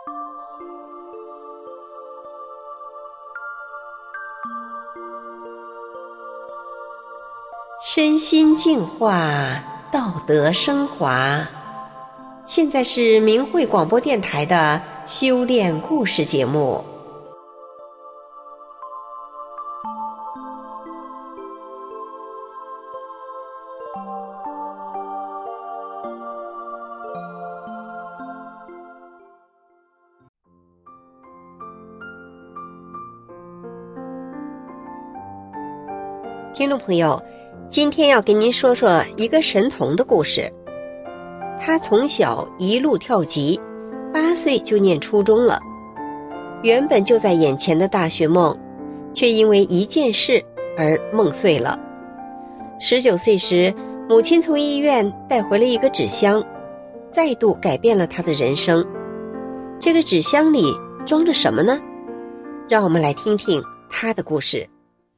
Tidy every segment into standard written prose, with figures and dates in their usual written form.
身心净化，道德升华。现在是明慧广播电台的修炼故事节目。听众朋友，今天要跟您说说一个神童的故事。他从小一路跳级，8岁就念初中了。原本就在眼前的大学梦，却因为一件事而梦碎了。19岁时，母亲从医院带回了一个纸箱，再度改变了他的人生。这个纸箱里装着什么呢？让我们来听听他的故事。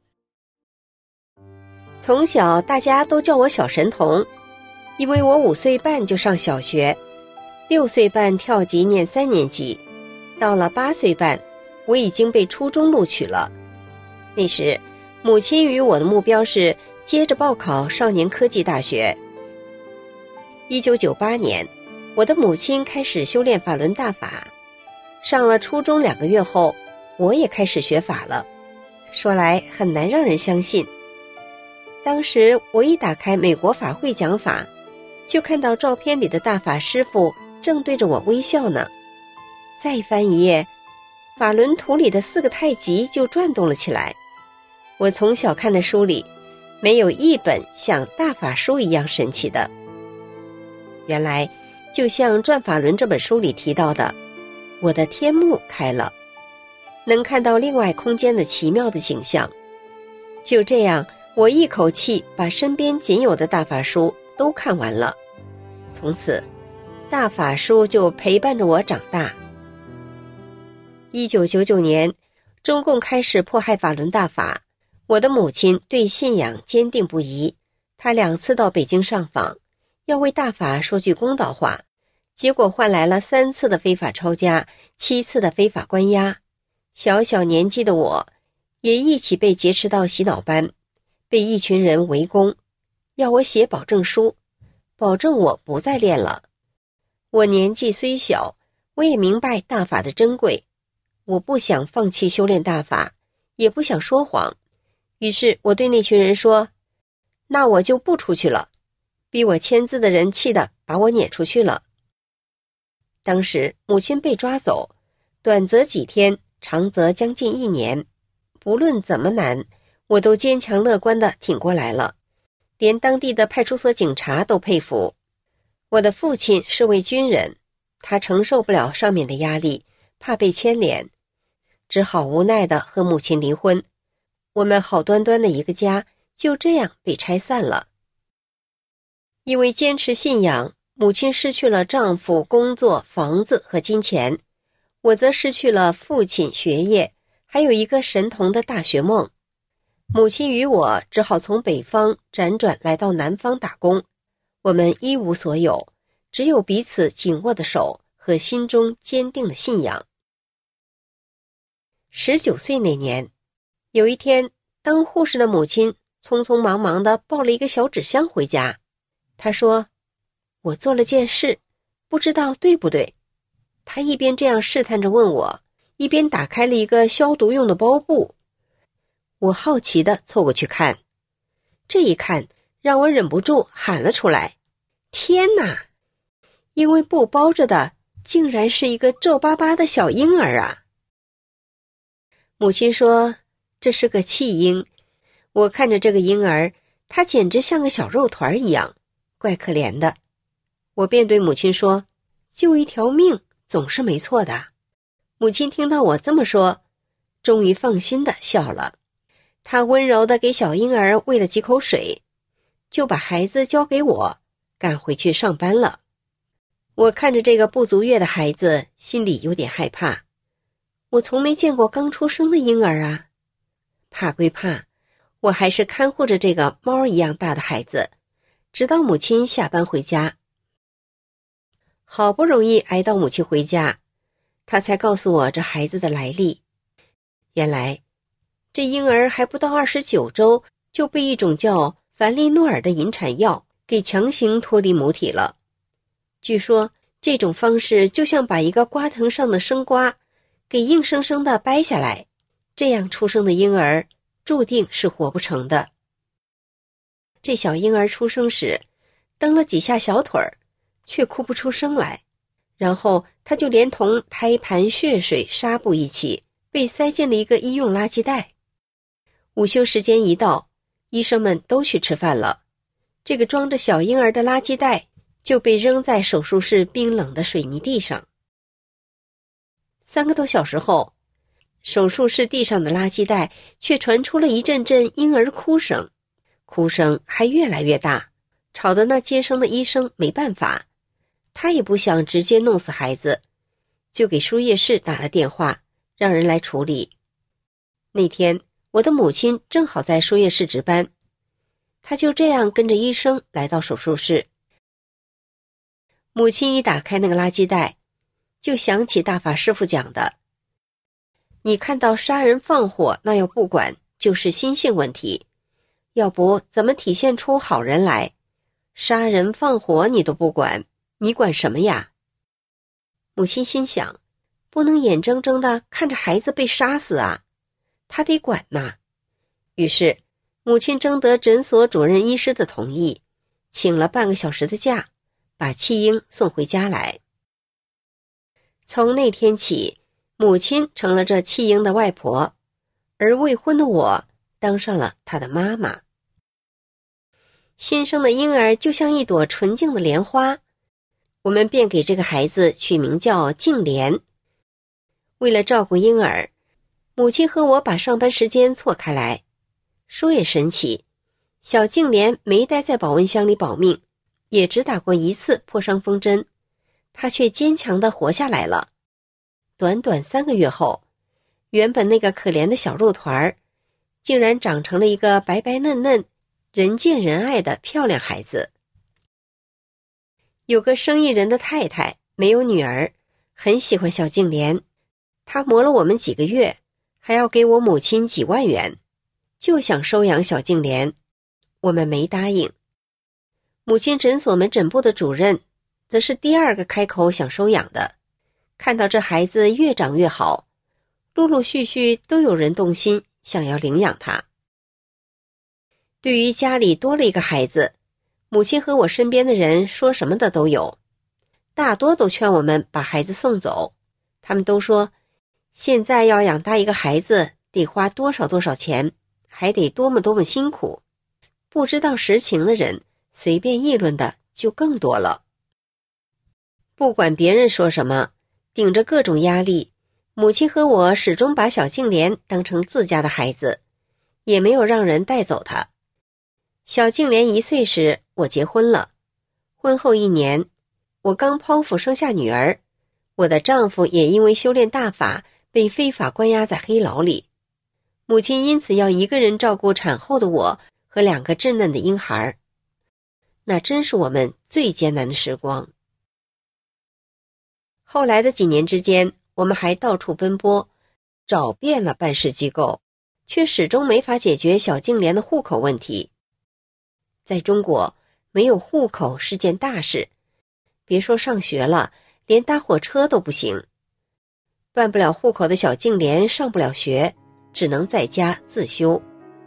从小大家都叫我小神童，因为我5岁半就上小学，6岁半跳级念3年级，到了8岁半，我已经被初中录取了。那时，母亲与我的目标是接着报考少年科技大学。1998年，我的母亲开始修炼法轮大法。上了初中2个月后，我也开始学法了。说来很难让人相信。当时我一打开美国法会讲法，就看到照片里的大法师父正对着我微笑呢。再翻一页，法轮图里的4个太极就转动了起来。我从小看的书里，没有一本像大法书一样神奇的。原来，就像《转法轮》这本书里提到的，我的天目开了，能看到另外空间的奇妙的景象。就这样，我一口气把身边仅有的大法书都看完了。从此，大法书就陪伴着我长大。1999年，中共开始迫害法轮大法，我的母亲对信仰坚定不移，她2次到北京上访，要为大法说句公道话，结果换来了3次的非法抄家，7次的非法关押。小小年纪的我，也一起被劫持到洗脑班，被一群人围攻，要我写保证书，保证我不再练了。我年纪虽小，我也明白大法的珍贵，我不想放弃修炼大法，也不想说谎。于是我对那群人说，那我就不出去了。逼我签字的人气得把我撵出去了。当时母亲被抓走，短则几天，长则将近1年。不论怎么难，我都坚强乐观地挺过来了，连当地的派出所警察都佩服。我的父亲是位军人，他承受不了上面的压力，怕被牵连，只好无奈地和母亲离婚。我们好端端的一个家就这样被拆散了。因为坚持信仰，母亲失去了丈夫、工作、房子和金钱，我则失去了父亲、学业，还有一个神童的大学梦。母亲与我只好从北方辗转来到南方打工，我们一无所有，只有彼此紧握的手和心中坚定的信仰。19岁那年，有一天，当护士的母亲匆匆忙忙地抱了一个小纸箱回家。她说，我做了件事，不知道对不对。她一边这样试探着问我，一边打开了一个消毒用的包布。我好奇地凑过去看，这一看让我忍不住喊了出来，天哪！因为布包着的竟然是一个皱巴巴的小婴儿啊！母亲说，这是个弃婴。我看着这个婴儿，他简直像个小肉团一样，怪可怜的。我便对母亲说，救一条命总是没错的。母亲听到我这么说，终于放心地笑了。她温柔地给小婴儿喂了几口水，就把孩子交给我，赶回去上班了。我看着这个不足月的孩子，心里有点害怕。我从没见过刚出生的婴儿啊。怕归怕，我还是看护着这个猫一样大的孩子，直到母亲下班回家。好不容易挨到母亲回家， 他才告诉我这孩子的来历。原来这婴儿还不到29周就被一种叫凡利诺尔的引产药给强行脱离母体了。据说这种方式就像把一个瓜藤上的生瓜给硬生生地掰下来，这样出生的婴儿注定是活不成的。这小婴儿出生时蹬了几下小腿儿，却哭不出声来，然后他就连同胎盘、血水、纱布一起被塞进了一个医用垃圾袋。午休时间一到，医生们都去吃饭了，这个装着小婴儿的垃圾袋就被扔在手术室冰冷的水泥地上。3个多小时后，手术室地上的垃圾袋却传出了一阵阵婴儿哭声，哭声还越来越大，吵得那接生的医生没办法，他也不想直接弄死孩子，就给输液室打了电话，让人来处理。那天我的母亲正好在输液室值班，她就这样跟着医生来到手术室。母亲一打开那个垃圾袋，就想起大法师父讲的，你看到杀人放火那要不管，就是心性问题，要不怎么体现出好人来？杀人放火你都不管，你管什么呀？母亲心想，不能眼睁睁地看着孩子被杀死啊，他得管呐。于是母亲征得诊所主任医师的同意，请了半个小时的假，把弃婴送回家来。从那天起，母亲成了这弃婴的外婆，而未婚的我当上了她的妈妈。新生的婴儿就像一朵纯净的莲花，我们便给这个孩子取名叫净莲。为了照顾婴儿，母亲和我把上班时间错开来。说也神奇，小净莲没待在保温箱里保命，也只打过1次破伤风针，她却坚强地活下来了。短短3个月后，原本那个可怜的小肉团儿，竟然长成了一个白白嫩嫩、人见人爱的漂亮孩子。有个生意人的太太没有女儿，很喜欢小净莲，她磨了我们几个月，还要给我母亲几万元，就想收养小净莲，我们没答应。母亲诊所门诊部的主任则是第2个开口想收养的。看到这孩子越长越好，陆陆续续都有人动心，想要领养他。对于家里多了一个孩子，母亲和我身边的人说什么的都有，大多都劝我们把孩子送走。他们都说，现在要养大一个孩子得花多少多少钱，还得多么辛苦。不知道实情的人随便议论的就更多了。不管别人说什么，顶着各种压力，母亲和我始终把小净莲当成自家的孩子，也没有让人带走他。小净莲1岁时，我结婚了。婚后1年，我刚剖腹生下女儿，我的丈夫也因为修炼大法被非法关押在黑牢里。母亲因此要一个人照顾产后的我和2个稚嫩的婴孩，那真是我们最艰难的时光。后来的几年之间，我们还到处奔波，找遍了办事机构，却始终没法解决小净莲的户口问题。在中国，没有户口是件大事，别说上学了，连搭火车都不行。办不了户口的小净莲上不了学，只能在家自修。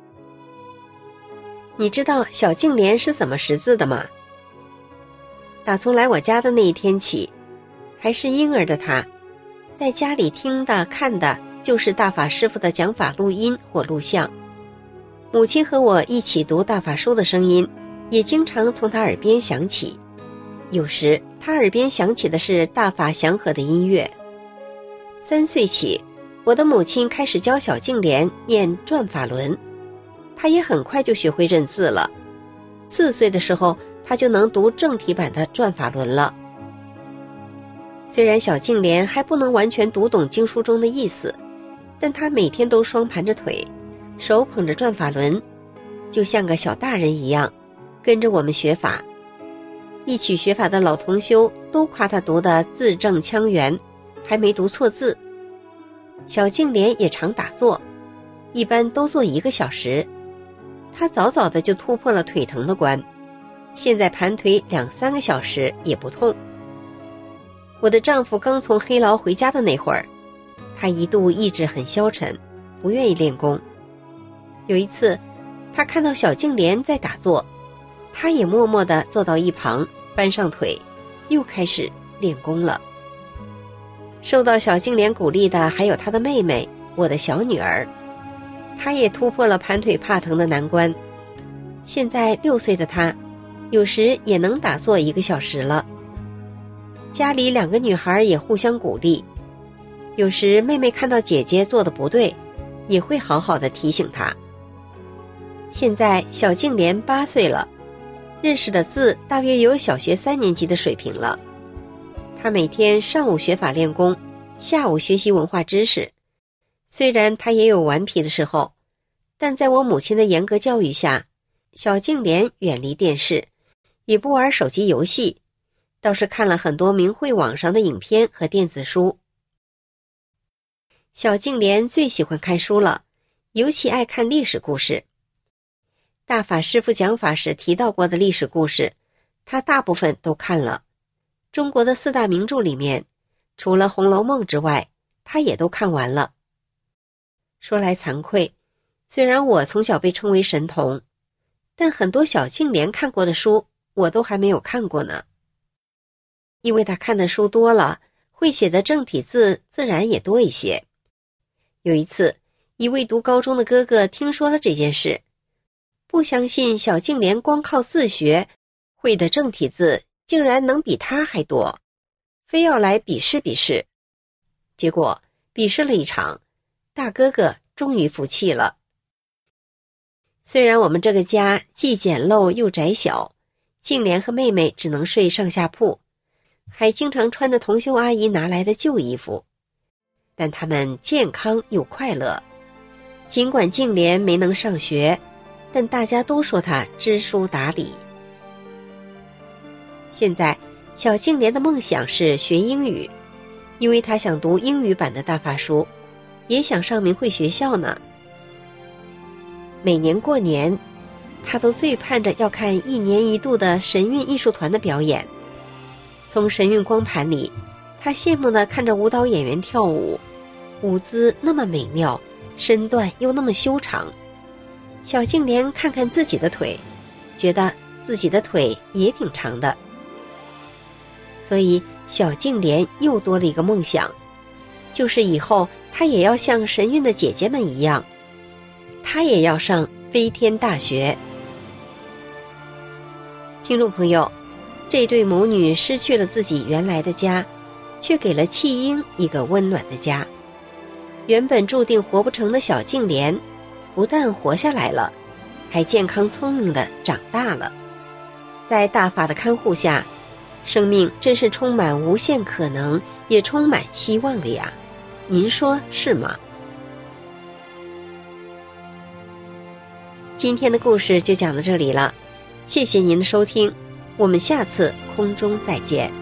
你知道小净莲是怎么识字的吗？打从来我家的那一天起，还是婴儿的他，在家里听的看的就是大法师父的讲法录音或录像。母亲和我一起读大法书的声音也经常从他耳边响起，有时他耳边响起的是大法祥和的音乐。3岁起，我的母亲开始教小净莲念转法轮，他也很快就学会认字了。4岁的时候，他就能读正体版的转法轮了。虽然小净莲还不能完全读懂经书中的意思，但他每天都双盘着腿，手捧着转法轮，就像个小大人一样，跟着我们学法。一起学法的老同修都夸他读得字正腔圆， 还没读错字。小静莲也常打坐，一般都坐1个小时。她早早的就突破了腿疼的关，现在盘腿2-3个小时也不痛。我的丈夫刚从黑牢回家的那会儿，他一度意志很消沉，不愿意练功。有一次，他看到小静莲在打坐，他也默默地坐到一旁，搬上腿，又开始练功了。受到小静莲鼓励的还有她的妹妹，我的小女儿，她也突破了盘腿怕疼的难关。现在6岁的她，有时也能打坐1个小时了。家里2个女孩也互相鼓励，有时妹妹看到姐姐做的不对，也会好好的提醒她。现在小静莲8岁了，认识的字大约有小学3年级的水平了。她每天上午学法练功，下午学习文化知识。虽然她也有顽皮的时候，但在我母亲的严格教育下，小静莲远离电视，也不玩手机游戏，倒是看了很多明慧网上的影片和电子书。小静莲最喜欢看书了，尤其爱看历史故事。大法师父讲法时提到过的历史故事，他大部分都看了。中国的4大名著里面，除了《红楼梦》之外，他也都看完了。说来惭愧，虽然我从小被称为神童，但很多小静莲看过的书，我都还没有看过呢。因为他看的书多了，会写的正体字自然也多一些。有一次，一位读高中的哥哥听说了这件事，不相信小静莲光靠自学，会的正体字竟然能比他还多，非要来比试比试。结果比试了一场，大哥哥终于服气了。虽然我们这个家既简陋又窄小，静莲和妹妹只能睡上下铺，还经常穿着同修阿姨拿来的旧衣服，但他们健康又快乐。尽管静莲没能上学，但大家都说她知书达理。现在小静莲的梦想是学英语，因为她想读英语版的大法书，也想上明慧学校呢。每年过年，她都最盼着要看1年1度的神韵艺术团的表演。从神韵光盘里，她羡慕地看着舞蹈演员跳舞，舞姿那么美妙，身段又那么修长。小静莲看看自己的腿，觉得自己的腿也挺长的。所以小静莲又多了一个梦想，就是以后她也要像神韵的姐姐们一样，她也要上飞天大学。听众朋友，这对母女失去了自己原来的家，却给了弃婴一个温暖的家。原本注定活不成的小静莲，不但活下来了，还健康聪明地长大了。在大法的看护下，生命真是充满无限可能，也充满希望的呀，您说是吗？今天的故事就讲到这里了，谢谢您的收听，我们下次空中再见。